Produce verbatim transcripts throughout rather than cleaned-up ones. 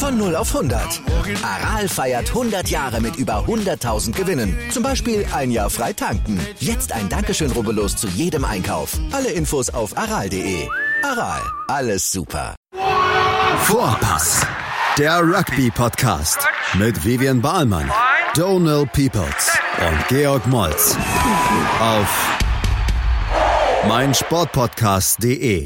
Von null auf hundert. Aral feiert hundert Jahre mit über hunderttausend Gewinnen. Zum Beispiel ein Jahr frei tanken. Jetzt ein Dankeschön, rubbellos zu jedem Einkauf. Alle Infos auf aral punkt de. Aral, alles super. Vorpass, der Rugby-Podcast mit Vivian Bahlmann, Donald Peoples und Georg Moltz auf meinsportpodcast punkt de.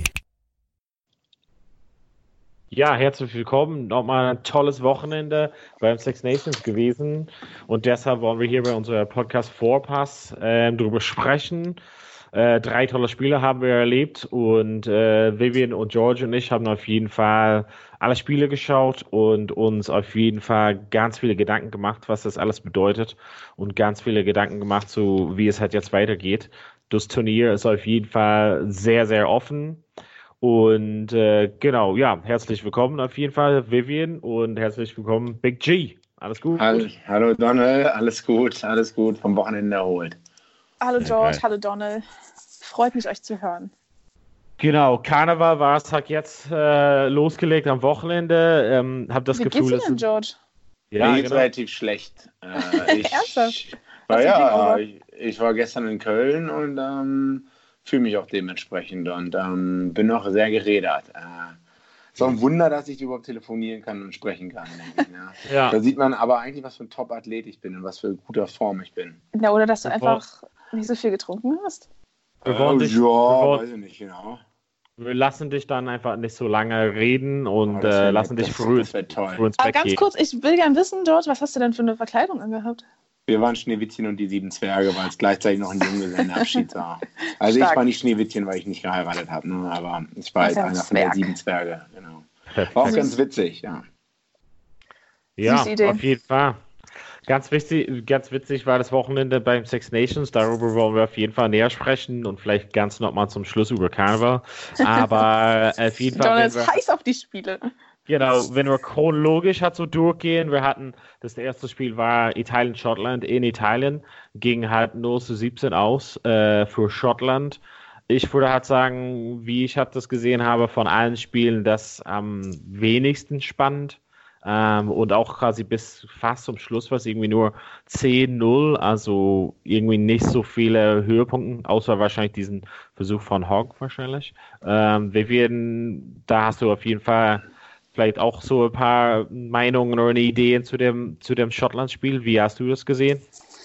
Ja, herzlich willkommen. Nochmal ein tolles Wochenende beim Six Nations gewesen und deshalb wollen wir hier bei unserem Podcast Vorpass äh, darüber sprechen. Äh, drei tolle Spiele haben wir erlebt und äh, Vivian und George und ich haben auf jeden Fall alle Spiele geschaut und uns auf jeden Fall ganz viele Gedanken gemacht, was das alles bedeutet und ganz viele Gedanken gemacht, so wie es halt jetzt weitergeht. Das Turnier ist auf jeden Fall sehr, sehr offen. Und äh, genau, ja, herzlich willkommen auf jeden Fall, Vivian, und herzlich willkommen, Big G. Alles gut? Hallo, hallo Donald, alles gut, alles gut, vom Wochenende erholt. Hallo George, Okay. hallo Donald. Freut mich, euch zu hören. Genau, Karneval war es halt jetzt äh, losgelegt am Wochenende. Ähm, hab das Wie Gefühl, geht's Ihnen, es- George? ja, Mir geht's genau. relativ schlecht. Äh, ich, Ernsthaft? war, Was ist ja, Hangover? ich, ich war gestern in Köln und ähm, fühle mich auch dementsprechend und ähm, bin noch sehr gerädert. Äh, ist auch ein Wunder, dass ich überhaupt telefonieren kann und sprechen kann, denke ich. Ne? Ja. Da sieht man aber eigentlich, was für ein Top-Athlet ich bin und was für guter Form ich bin. Ja, oder dass du Bevor- einfach nicht so viel getrunken hast? Wir wollen Äh, dich- ja, wir wollen- weiß ich nicht, genau. Wir lassen dich dann einfach nicht so lange reden und Oh, das äh, wär- lassen dich das- früh, das wär toll. früh ins Aber Bett ganz gehen. kurz, ich will gern wissen, George, was hast du denn für eine Verkleidung angehabt? Wir waren Schneewittchen und die sieben Zwerge, weil es gleichzeitig noch ein Junggesellenabschied war. Also Stark. ich war nicht Schneewittchen, weil ich nicht geheiratet habe, ne? Aber ich war Das ist halt ja ein einer von den Zwerg. sieben Zwerge. Genau. Perfekt. War auch Süß. ganz witzig, ja. Ja, Süße Idee. auf jeden Fall. Ganz wichtig, ganz witzig war das Wochenende beim Six Nations. Darüber wollen wir auf jeden Fall näher sprechen und vielleicht ganz nochmal zum Schluss über Karneval. Aber auf jeden Fall, Donald wenn ist wir, heiß auf die Spiele. genau, wenn wir chronologisch halt so durchgehen, wir hatten, das erste Spiel war Italien-Schottland in Italien, ging halt null zu siebzehn aus äh, für Schottland. Ich würde halt sagen, wie ich halt das gesehen habe, von allen Spielen das am wenigsten spannend. Ähm, und auch quasi bis fast zum Schluss war es irgendwie nur zehn null, also irgendwie nicht so viele Höhepunkte, außer wahrscheinlich diesen Versuch von Hogg wahrscheinlich. Ähm, wir werden, da hast du auf jeden Fall vielleicht auch so ein paar Meinungen oder Ideen zu dem, zu dem Schottland-Spiel. Wie hast du das gesehen?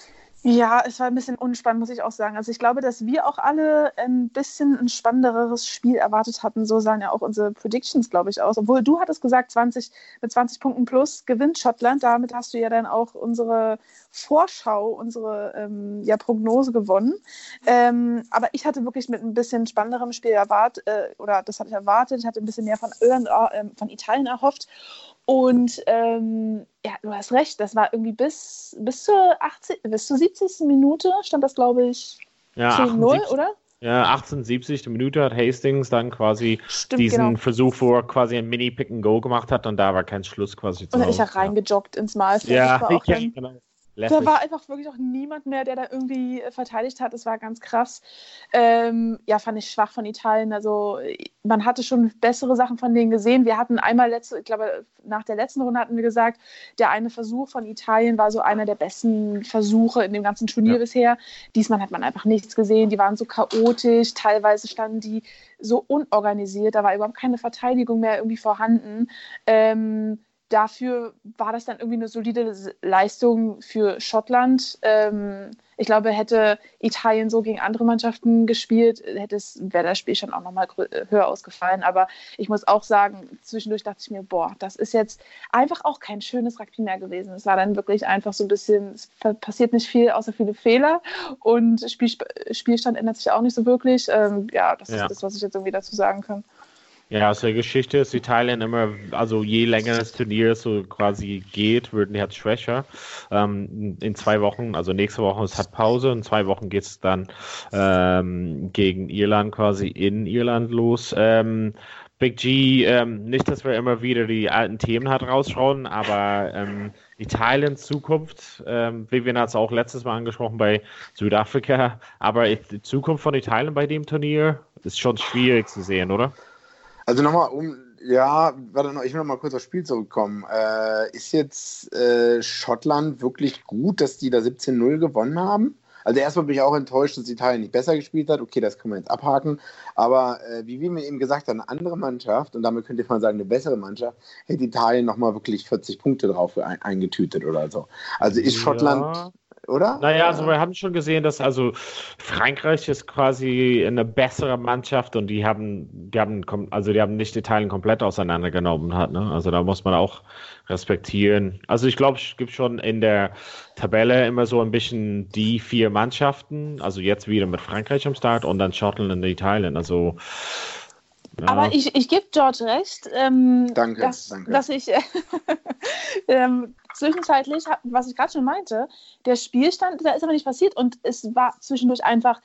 Ja, es war ein bisschen unspannend, muss ich auch sagen. Also ich glaube, dass wir auch alle ein bisschen ein spannenderes Spiel erwartet hatten. So sahen ja auch unsere Predictions, glaube ich, aus. Obwohl du hattest gesagt, zwanzig, mit zwanzig Punkten plus gewinnt Schottland. Damit hast du ja dann auch unsere Vorschau, unsere ähm, ja, Prognose gewonnen. Ähm, aber ich hatte wirklich mit ein bisschen spannenderem Spiel erwartet, äh, oder das hatte ich erwartet. Ich hatte ein bisschen mehr von Irland, äh, von Italien erhofft. Und ähm, ja, du hast recht, das war irgendwie bis, bis, zur, achtzig, bis zur siebzigsten Minute stand das, glaube ich, Ja, zehn null, achtundsiebzig oder? Ja, achtundsiebzig Minute hat Hastings dann quasi Stimmt, diesen genau. Versuch, wo er quasi ein Mini-Pick-and-Go gemacht hat und da war kein Schluss quasi zu Und dann ist er Hause. reingejoggt ins Mahlfeld. Ja, Das war auch ja, dann, genau. da Lässig. war einfach wirklich auch niemand mehr, der da irgendwie äh, verteidigt hat. Das war ganz krass. Ähm, ja, fand ich schwach von Italien. Also man hatte schon bessere Sachen von denen gesehen. Wir hatten einmal letzte, ich glaube, nach der letzten Runde hatten wir gesagt, der eine Versuch von Italien war so einer der besten Versuche in dem ganzen Turnier Ja. bisher. Diesmal hat man einfach nichts gesehen. Die waren so chaotisch. Teilweise standen die so unorganisiert. Da war überhaupt keine Verteidigung mehr irgendwie vorhanden. Ähm, Dafür war das dann irgendwie eine solide Leistung für Schottland. Ähm, ich glaube, hätte Italien so gegen andere Mannschaften gespielt, hätte es, wäre das Spiel schon auch nochmal höher ausgefallen. Aber ich muss auch sagen, zwischendurch dachte ich mir, boah, das ist jetzt einfach auch kein schönes Rugby mehr gewesen. Es war dann wirklich einfach so ein bisschen, es passiert nicht viel, außer viele Fehler. Und Spiel, Spielstand ändert sich auch nicht so wirklich. Ähm, ja, das Ja. ist das, was ich jetzt irgendwie dazu sagen kann. Ja, aus der Geschichte ist Italien immer, also je länger das Turnier so quasi geht, werden die halt schwächer. Ähm, in zwei Wochen, also nächste Woche ist halt Pause, in zwei Wochen geht es dann ähm, gegen Irland quasi in Irland los. Ähm, Big G, ähm, nicht, dass wir immer wieder die alten Themen halt rausschauen, aber ähm, Italiens Zukunft, ähm, Vivian hat es auch letztes Mal angesprochen bei Südafrika, aber die Zukunft von Italien bei dem Turnier ist schon schwierig zu sehen, oder? Also nochmal, um, Ja, warte noch, ich will noch mal kurz aufs Spiel zurückkommen. Äh, ist jetzt äh, Schottland wirklich gut, dass die da siebzehn null gewonnen haben? Also erstmal bin ich auch enttäuscht, dass Italien nicht besser gespielt hat. Okay, das können wir jetzt abhaken. Aber äh, wie wir mir eben gesagt haben, eine andere Mannschaft, und damit könnte man sagen, eine bessere Mannschaft, hätte Italien nochmal wirklich vierzig Punkte drauf ein, eingetütet oder so. Also ist Schottland... Ja. Oder? Naja, also wir haben schon gesehen, dass also Frankreich ist quasi eine bessere Mannschaft und die haben, die haben, also die haben nicht Italien komplett auseinandergenommen hat, ne? Also da muss man auch respektieren. Also ich glaube, es gibt schon in der Tabelle immer so ein bisschen die vier Mannschaften, also jetzt wieder mit Frankreich am Start und dann Schottland und Italien. Also ja. Aber ich, ich gebe George recht, ähm, danke, dass, danke. dass ich äh, ähm, zwischenzeitlich, was ich gerade schon meinte, der Spielstand, da ist aber nicht passiert und es war zwischendurch einfach,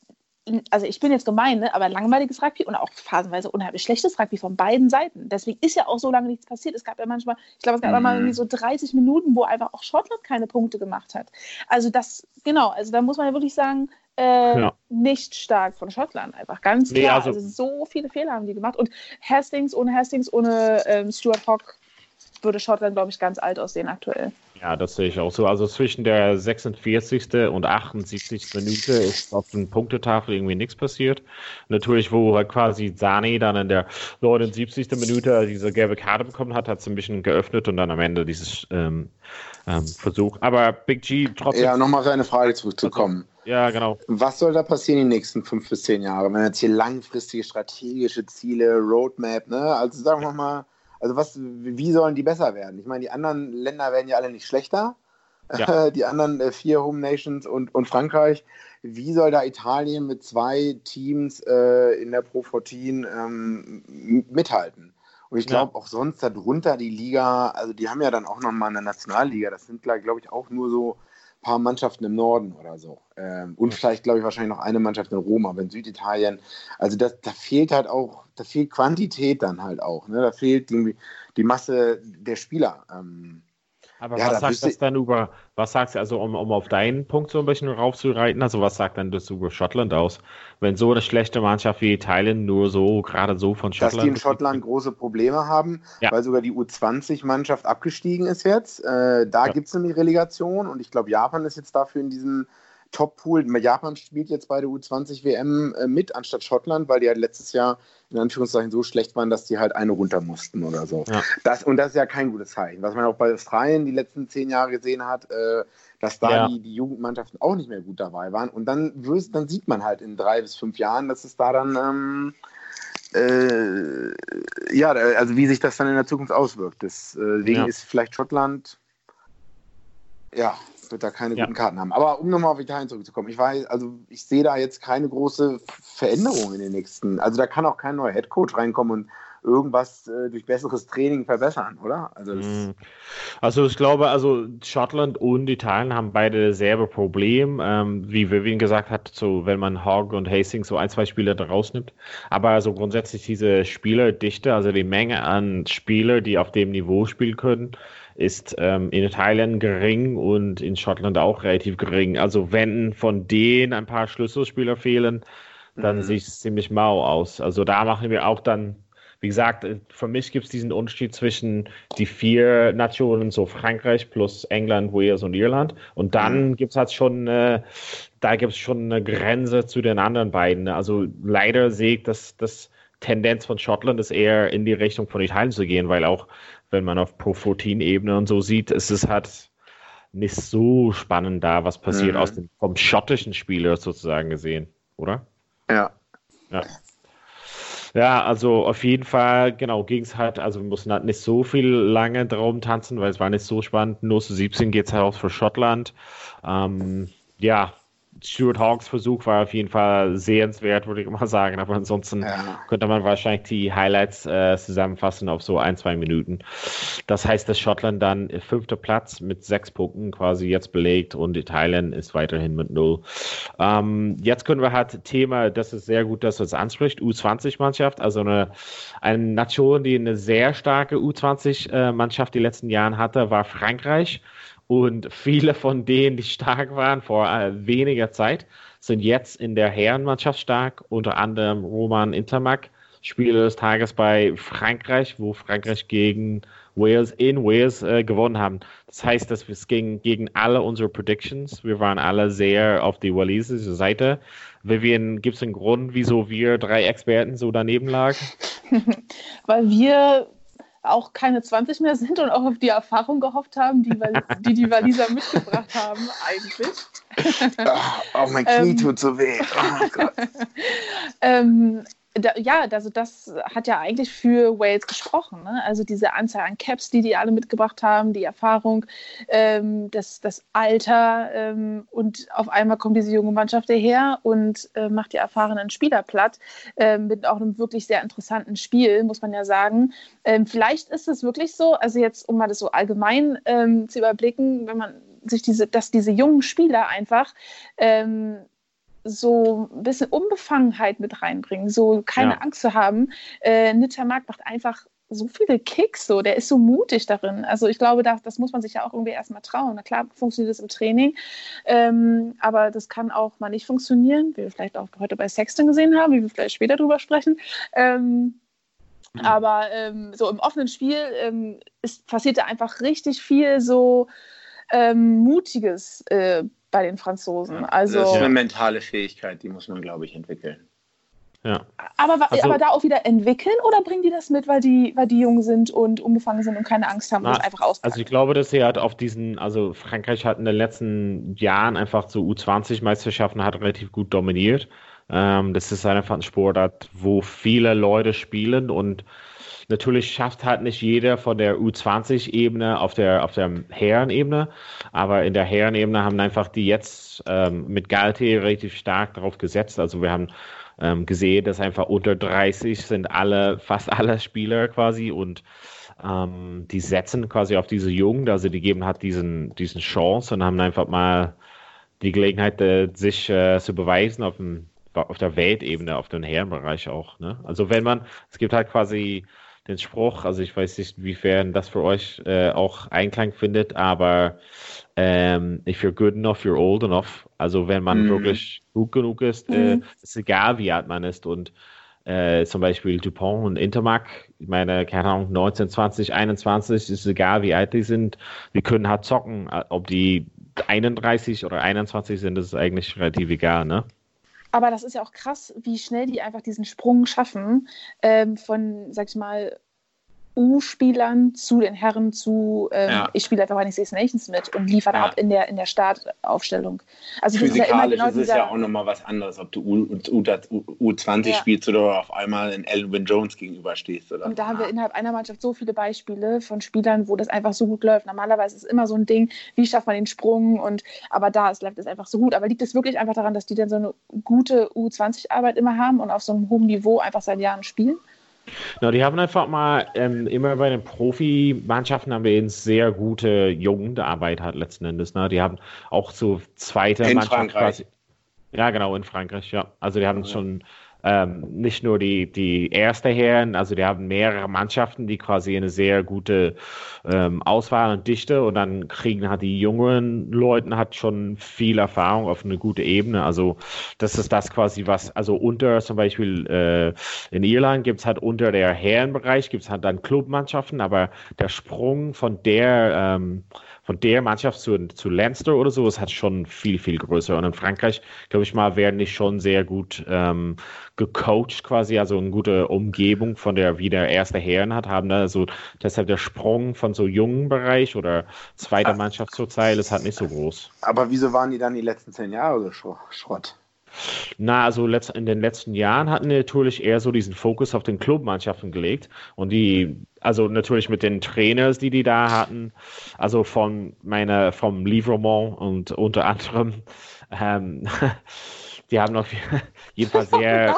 also ich bin jetzt gemein, ne, aber langweiliges Rugby und auch phasenweise unheimlich schlechtes Rugby von beiden Seiten. Deswegen ist ja auch so lange nichts passiert. Es gab ja manchmal, ich glaube, es gab mhm. mal irgendwie so dreißig Minuten, wo einfach auch Schottland keine Punkte gemacht hat. Also das, genau, also da muss man ja wirklich sagen, Äh, ja. nicht stark von Schottland, einfach ganz klar. Nee, also, also so viele Fehler haben die gemacht. Und Hastings, ohne Hastings, ohne ähm, Stuart Hogg würde Schottland, glaube ich, ganz alt aussehen aktuell. Ja, das sehe ich auch so. Also zwischen der sechsundvierzigsten und achtundsiebzigsten Minute ist auf der Punktetafel irgendwie nichts passiert. Natürlich, wo halt quasi Sani dann in der neunundsiebzigsten Minute diese gelbe Karte bekommen hat, hat es ein bisschen geöffnet und dann am Ende dieses ähm, ähm, Versuch. Aber Big G trotzdem... Ja, nochmal für eine Frage zurückzukommen. Also, ja, genau. Was soll da passieren in den nächsten fünf bis zehn Jahren? Wenn jetzt hier langfristige strategische Ziele, Roadmap, ne? Also sagen wir mal, also was, wie sollen die besser werden? Ich meine, die anderen Länder werden ja alle nicht schlechter. Ja. Die anderen äh, vier Home Nations und, und Frankreich. Wie soll da Italien mit zwei Teams äh, in der Pro vierzehn ähm, mithalten? Und ich glaube ja. auch sonst darunter die Liga, also die haben ja dann auch nochmal eine Nationalliga. Das sind, glaube ich, auch nur so ein paar Mannschaften im Norden oder so. Ähm, und vielleicht, glaube ich, wahrscheinlich noch eine Mannschaft in Rom, aber in Süditalien. Also das, da fehlt halt auch, da fehlt Quantität dann halt auch. Ne? Da fehlt irgendwie die Masse der Spieler. Ähm, aber ja, was da sagt das dann über, was sagst du, also um, um auf deinen Punkt so ein bisschen raufzureiten, also was sagt dann das über Schottland aus? Wenn so eine schlechte Mannschaft wie Italien nur so, gerade so von Schottland... Dass die in Schottland große Probleme haben, ja. weil sogar die U zwanzig-Mannschaft abgestiegen ist jetzt. Äh, da ja. gibt es nämlich Relegation und ich glaube, Japan ist jetzt dafür in diesem Top-Pool. Japan spielt jetzt bei der U zwanzig W M äh, mit, anstatt Schottland, weil die halt letztes Jahr in Anführungszeichen so schlecht waren, dass die halt eine runter mussten oder so. Ja. Das, und das ist ja kein gutes Zeichen. Was man auch bei Australien die letzten zehn Jahre gesehen hat, äh, dass da ja. die, die Jugendmannschaften auch nicht mehr gut dabei waren. Und dann, wirst, dann sieht man halt in drei bis fünf Jahren, dass es da dann, ähm, äh, ja, also wie sich das dann in der Zukunft auswirkt. Deswegen ja. ist vielleicht Schottland, ja, wird da keine ja. guten Karten haben. Aber um nochmal auf Italien zurückzukommen, ich weiß, also ich sehe da jetzt keine große Veränderung in den nächsten, also da kann auch kein neuer Headcoach reinkommen und irgendwas äh, durch besseres Training verbessern, oder? Also, das also ich glaube, also Schottland und Italien haben beide dasselbe Problem, ähm, wie Vivian gesagt hat, so wenn man Hogg und Hastings so ein, zwei Spieler da rausnimmt. Aber also grundsätzlich diese Spielerdichte, also die Menge an Spieler, die auf dem Niveau spielen können, ist ähm, in Italien gering und in Schottland auch relativ gering. Also wenn von denen ein paar Schlüsselspieler fehlen, dann mhm. sieht es ziemlich mau aus. Also da machen wir auch dann, wie gesagt, für mich gibt es diesen Unterschied zwischen die vier Nationen, so Frankreich plus England, Wales und Irland. Und dann mhm. gibt es halt schon, äh, da gibt es schon eine Grenze zu den anderen beiden. Also leider sehe ich, dass das Tendenz von Schottland ist eher in die Richtung von Italien zu gehen, weil auch wenn man auf Pro vierzehn-Ebene und so sieht, ist es halt nicht so spannend da, was passiert mhm. aus dem vom schottischen Spieler sozusagen gesehen, oder? Ja. Ja. Ja, also auf jeden Fall, genau, ging es halt, also wir mussten halt nicht so viel lange drum tanzen, weil es war nicht so spannend. Nur zu siebzehn geht es halt aus für Schottland. Ähm, ja, Stuart Hoggs Versuch war auf jeden Fall sehenswert, würde ich mal sagen, aber ansonsten ja. könnte man wahrscheinlich die Highlights äh, zusammenfassen auf so ein, zwei Minuten. Das heißt, dass Schottland dann fünfter Platz mit sechs Punkten quasi jetzt belegt und Italien ist weiterhin mit null. Ähm, jetzt können wir halt Thema, das ist sehr gut, dass du es ansprichst, U zwanzig-Mannschaft, also eine, eine Nation, die eine sehr starke U zwanzig-Mannschaft die letzten Jahren hatte, war Frankreich. Und viele von denen, die stark waren vor äh, weniger Zeit, sind jetzt in der Herrenmannschaft stark, unter anderem Roman Intermac Spieler des Tages bei Frankreich, wo Frankreich gegen Wales in Wales äh, gewonnen haben. Das heißt, dass es ging gegen alle unsere Predictions. Wir waren alle sehr auf die walisische Seite. Vivian, gibt es einen Grund, wieso wir drei Experten so daneben lagen? Weil wir auch keine zwanzig mehr sind und auch auf die Erfahrung gehofft haben, die die, die Waliser mitgebracht haben, eigentlich. Oh, oh mein Knie ähm, tut so weh. Oh Gott. ähm, da, ja, also das hat ja eigentlich für Wales gesprochen. Ne? Also diese Anzahl an Caps, die die alle mitgebracht haben, die Erfahrung, ähm, das, das Alter ähm, und auf einmal kommt diese junge Mannschaft daher und äh, macht die erfahrenen Spieler platt äh, mit auch einem wirklich sehr interessanten Spiel, muss man ja sagen. Ähm, vielleicht ist es wirklich so, also jetzt, um mal das so allgemein ähm, zu überblicken, wenn man sich diese, dass diese jungen Spieler einfach ähm, so ein bisschen Unbefangenheit mit reinbringen, so keine ja. Angst zu haben. Äh, Nittermark macht einfach so viele Kicks, so, der ist so mutig darin. Also ich glaube, das, das muss man sich ja auch irgendwie erstmal trauen. Na klar, funktioniert das im Training, ähm, aber das kann auch mal nicht funktionieren, wie wir vielleicht auch heute bei Sexton gesehen haben, wie wir vielleicht später drüber sprechen. Ähm, mhm. Aber ähm, so im offenen Spiel ähm, ist, passiert da einfach richtig viel so ähm, Mutiges äh, bei den Franzosen. Also, das ist eine mentale Fähigkeit, die muss man, glaube ich, entwickeln. Ja. Aber, also, aber da auch wieder entwickeln oder bringen die das mit, weil die, weil die jung sind und unbefangen sind und keine Angst haben und das einfach auspacken? Also ich glaube, dass sie halt auf diesen, also Frankreich hat in den letzten Jahren einfach so U zwanzig Meisterschaften hat relativ gut dominiert. Ähm, das ist einfach ein Sportart, wo viele Leute spielen und natürlich schafft halt nicht jeder von der U zwanzig Ebene auf der, auf der Herrenebene, aber in der Herrenebene haben einfach die jetzt ähm, mit Galtier relativ stark darauf gesetzt. Also wir haben ähm, gesehen, dass einfach unter dreißig sind alle, fast alle Spieler quasi und ähm, die setzen quasi auf diese Jungen, also die geben halt diesen, diesen Chance und haben einfach mal die Gelegenheit, äh, sich äh, zu beweisen auf dem auf der Weltebene, auf dem Herrenbereich auch. Ne? Also wenn man, es gibt halt quasi den Spruch, also ich weiß nicht, inwiefern das für euch äh, auch Einklang findet, aber ähm, if you're good enough, you're old enough. Also wenn man mm. wirklich gut genug ist, mm. äh, ist egal, wie alt man ist. Und äh, zum Beispiel Dupont und Intermark, ich meine, keine Ahnung, neunzehn, zwanzig, einundzwanzig, ist egal, wie alt die sind, die können halt zocken. Ob die einunddreißig oder einundzwanzig sind, das ist eigentlich relativ egal, ne? Aber das ist ja auch krass, wie schnell die einfach diesen Sprung schaffen ähm, von, sag ich mal, U-Spielern zu den Herren zu, ähm, ja. ich spiele einfach bei den Six Nations mit und liefere ja. ab in der, in der Startaufstellung. Also physikalisch das ist ja, immer genau ist es dieser, ja auch nochmal was anderes, ob du U, U, U zwanzig ja. spielst oder auf einmal in Elvin Jones gegenüberstehst. Oder? Und da haben wir innerhalb einer Mannschaft so viele Beispiele von Spielern, wo das einfach so gut läuft. Normalerweise ist es immer so ein Ding, wie schafft man den Sprung, und aber da ist, läuft es einfach so gut. Aber liegt es wirklich einfach daran, dass die dann so eine gute U zwanzig Arbeit immer haben und auf so einem hohen Niveau einfach seit Jahren spielen? Na, die haben einfach mal, ähm, immer bei den Profimannschaften haben wir eine sehr gute Jugendarbeit halt letzten Endes. Ne? Die haben auch so zweite in Mannschaft Frankreich. quasi. Ja, genau, in Frankreich, ja. Also die haben ja. schon ähm, nicht nur die, die erste Herren, also die haben mehrere Mannschaften, die quasi eine sehr gute ähm, Auswahl und Dichte, und dann kriegen halt die jungen Leute hat schon viel Erfahrung auf eine gute Ebene. Also das ist das quasi, was, also unter zum Beispiel äh, in Irland gibt es halt unter der Herrenbereich gibt es halt dann Clubmannschaften, aber der Sprung von der ähm, von der Mannschaft zu, zu Leinster oder so ist halt schon viel, viel größer. Und in Frankreich, glaube ich mal, werden die schon sehr gut ähm, gecoacht quasi, also eine gute Umgebung von der, wie der erste Herren hat, haben. Ne? Also deshalb der Sprung von so jungen Bereich oder zweiter Mannschaft zur Zeile ist halt nicht so groß. Aber wieso waren die dann die letzten zehn Jahre so Schrott? Na, also in den letzten Jahren hatten die natürlich eher so diesen Fokus auf den Clubmannschaften gelegt, und die, also natürlich mit den Trainers, die die da hatten, also von meiner, vom Livremont und unter anderem, ähm, die haben auf jeden Fall sehr,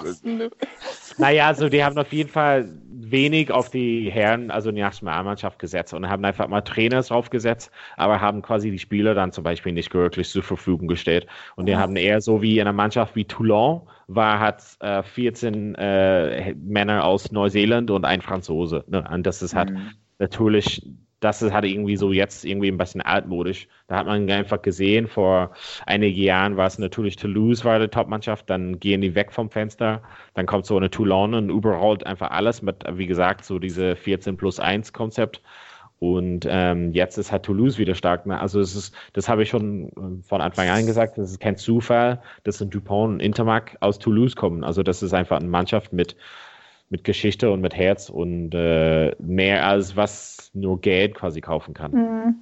naja, also die haben auf jeden Fall wenig auf die Herren, also die Nationalmannschaft gesetzt, und haben einfach mal Trainers draufgesetzt, aber haben quasi die Spieler dann zum Beispiel nicht wirklich zur Verfügung gestellt. Und die mhm. haben eher so wie in einer Mannschaft wie Toulon war, hat äh, vierzehn äh, Männer aus Neuseeland und ein Franzose. Ne? Und das ist halt mhm. natürlich das ist halt irgendwie so jetzt irgendwie ein bisschen altmodisch. Da hat man einfach gesehen, vor einigen Jahren war es natürlich Toulouse war die Top-Mannschaft, dann gehen die weg vom Fenster, dann kommt so eine Toulon und überrollt einfach alles mit, wie gesagt, so diese vierzehn plus eins Konzept. Und ähm, jetzt ist halt Toulouse wieder stark. Ne? Also es ist, das habe ich schon von Anfang an gesagt, das ist kein Zufall, dass ein Dupont und Intermark aus Toulouse kommen. Also das ist einfach eine Mannschaft mit mit Geschichte und mit Herz und äh, mehr als was nur Geld quasi kaufen kann. Mhm.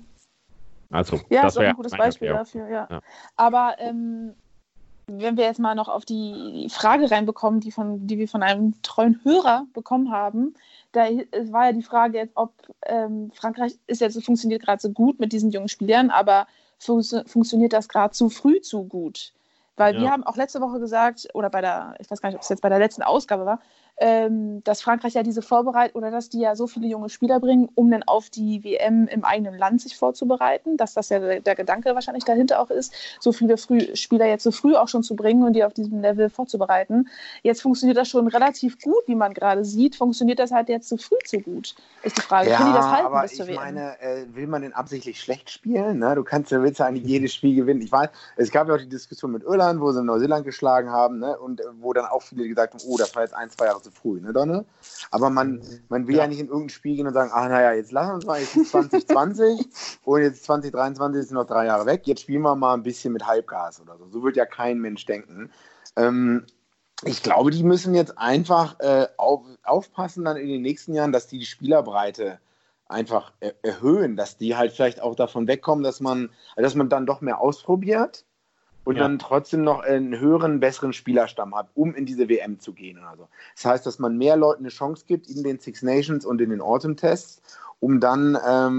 Also, ja, das ist auch wäre ein gutes Beispiel dafür, ja. ja. Aber ähm, wenn wir jetzt mal noch auf die Frage reinbekommen, die, von, die wir von einem treuen Hörer bekommen haben, da war ja die Frage jetzt, ob ähm, Frankreich ist jetzt, funktioniert gerade so gut mit diesen jungen Spielern, aber fun- funktioniert das gerade zu früh zu gut? Weil ja. wir haben auch letzte Woche gesagt, oder bei der, ich weiß gar nicht, ob es jetzt bei der letzten Ausgabe war, ähm, dass Frankreich ja diese Vorbereitung oder dass die ja so viele junge Spieler bringen, um dann auf die W M im eigenen Land sich vorzubereiten, dass das ja der, der Gedanke wahrscheinlich dahinter auch ist, so viele früh, Spieler jetzt so früh auch schon zu bringen und die auf diesem Level vorzubereiten. Jetzt funktioniert das schon relativ gut, wie man gerade sieht. Funktioniert das halt jetzt zu früh zu gut, ist die Frage. Ja, Können die das halten aber bis zur ich W M? meine, äh, will man denn absichtlich schlecht spielen? Ne? Du kannst ja willst ja eigentlich jedes Spiel gewinnen. Ich weiß, es gab ja auch die Diskussion mit Irland, wo sie Neuseeland geschlagen haben, ne? Und äh, wo dann auch viele gesagt haben, oh, das war jetzt ein, zwei Jahre zu früh, ne, Donne? Aber man, man will ja. ja nicht in irgendein Spiel gehen und sagen, ach naja, jetzt lass uns mal, jetzt ist zwanzig zwanzig und jetzt zwanzig dreiundzwanzig sind noch drei Jahre weg, jetzt spielen wir mal ein bisschen mit Halbgas oder so. So wird ja kein Mensch denken. Ähm, ich glaube, die müssen jetzt einfach äh, auf, aufpassen dann in den nächsten Jahren, dass die die Spielerbreite einfach er- erhöhen, dass die halt vielleicht auch davon wegkommen, dass man, dass man dann doch mehr ausprobiert und ja. dann trotzdem noch einen höheren, besseren Spielerstamm hat, um in diese W M zu gehen oder so. Das heißt, dass man mehr Leuten eine Chance gibt in den Six Nations und in den Autumn-Tests, um dann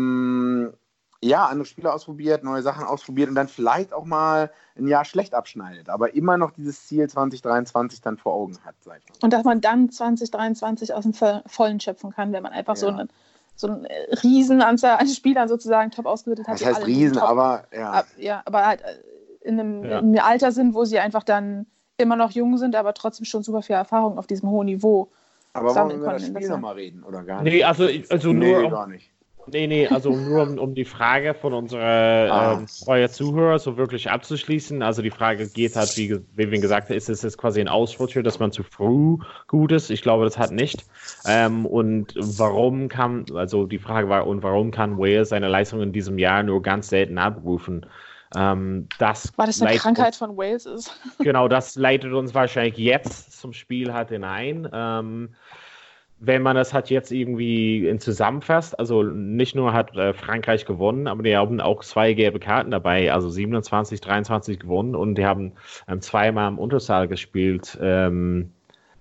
ähm, ja, andere Spieler ausprobiert, neue Sachen ausprobiert und dann vielleicht auch mal ein Jahr schlecht abschneidet, aber immer noch dieses Ziel zwanzig dreiundzwanzig dann vor Augen hat. Sag ich mal. Und dass man dann zwanzig dreiundzwanzig aus dem Vollen schöpfen kann, wenn man einfach ja. so einen so eine Riesenanzahl an Spielern sozusagen top ausgebildet hat. Das heißt Riesen, top, aber ja. Ab, ja, aber halt in einem, ja. in einem Alter sind, wo sie einfach dann immer noch jung sind, aber trotzdem schon super viel Erfahrung auf diesem hohen Niveau aber wollen wir über das Spiel nochmal reden, oder gar nicht? Nee, also, also nur... Nee, gar nicht. Nee, nee, also nur um, um die Frage von unserer ah. ähm, treuen Zuhörer so wirklich abzuschließen. Also die Frage geht halt, wie, wie wir gesagt haben, ist es jetzt quasi ein Ausrutscher, dass man zu früh gut ist? Ich glaube, das hat nicht. Ähm, und warum kann, also die Frage war, und warum kann Wales seine Leistung in diesem Jahr nur ganz selten abrufen? Ähm, das Weil das eine Krankheit uns, von Wales ist. Genau, das leitet uns wahrscheinlich jetzt zum Spiel halt hinein. Ähm, Wenn man das halt jetzt irgendwie in zusammenfasst, also nicht nur hat äh, Frankreich gewonnen, aber die haben auch zwei gelbe Karten dabei, also siebenundzwanzig, dreiundzwanzig gewonnen und die haben ähm, zweimal im Unterzahl gespielt. Ähm,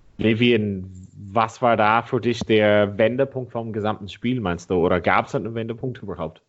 Levin, was war da für dich der Wendepunkt vom gesamten Spiel, meinst du? Oder gab es einen Wendepunkt überhaupt?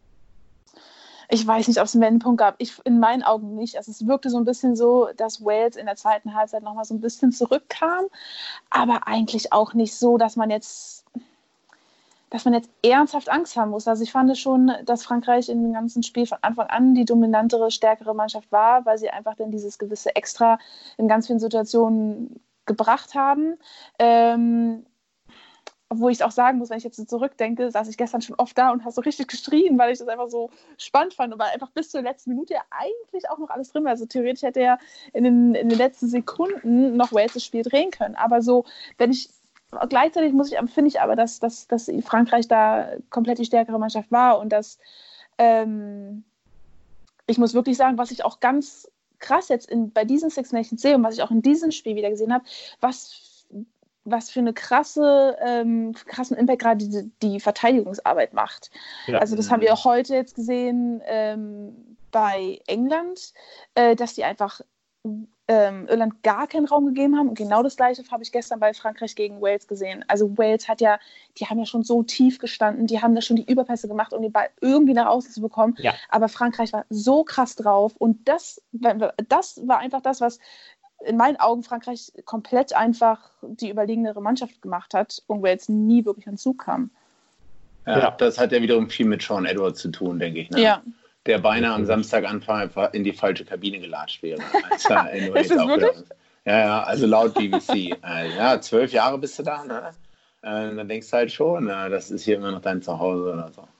Ich weiß nicht, ob es einen Wendepunkt gab. Ich, in meinen Augen nicht. Also es wirkte so ein bisschen so, dass Wales in der zweiten Halbzeit nochmal so ein bisschen zurückkam, aber eigentlich auch nicht so, dass man jetzt, dass man jetzt ernsthaft Angst haben muss. Also ich fand schon, dass Frankreich in dem ganzen Spiel von Anfang an die dominantere, stärkere Mannschaft war, weil sie einfach dann dieses gewisse Extra in ganz vielen Situationen gebracht haben. Ähm, Obwohl ich es auch sagen muss, wenn ich jetzt so zurückdenke, saß ich gestern schon oft da und habe so richtig geschrien, weil ich das einfach so spannend fand und weil einfach bis zur letzten Minute ja eigentlich auch noch alles drin war. Also theoretisch hätte er in den, in den letzten Sekunden noch Wales das Spiel drehen können. Aber so, wenn ich gleichzeitig muss ich, finde ich aber, dass, dass, dass Frankreich da komplett die stärkere Mannschaft war und dass ähm, ich muss wirklich sagen, was ich auch ganz krass jetzt in, bei diesen Six Nations sehe und was ich auch in diesem Spiel wieder gesehen habe, was was für eine krasse, ähm, krassen Impact gerade die, die Verteidigungsarbeit macht. Ja. Also das haben wir auch heute jetzt gesehen ähm, bei England, äh, dass die einfach ähm, Irland gar keinen Raum gegeben haben und genau das Gleiche habe ich gestern bei Frankreich gegen Wales gesehen. Also Wales hat ja, die haben ja schon so tief gestanden, die haben da schon die Überpässe gemacht, um den Ball irgendwie nach außen zu bekommen, ja. Aber Frankreich war so krass drauf und das, das war einfach das, was in meinen Augen Frankreich komplett einfach die überlegenere Mannschaft gemacht hat und Wales nie wirklich an Zug kam. Ja, ja, das hat ja wiederum viel mit Sean Edwards zu tun, denke ich. Ne? Ja. Der beinahe am Samstaganfang einfach in die falsche Kabine gelatscht wäre. Als er in ist das wirklich? Ja, ja, also laut B B C. äh, ja, zwölf Jahre bist du da, ne? Äh, dann denkst du halt schon, na, das ist hier immer noch dein Zuhause oder so.